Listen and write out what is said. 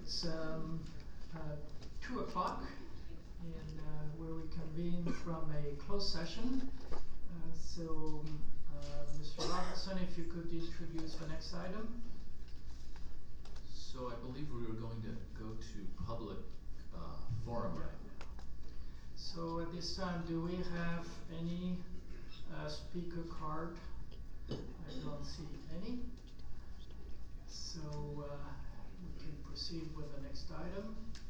It's 2 o'clock, and where we convene from a closed session. Mr. Robertson, if you could introduce the next item. So I believe we were going to go to public forum right now. So at this time, do we have any speaker card? I don't see any. So we can proceed with the next item.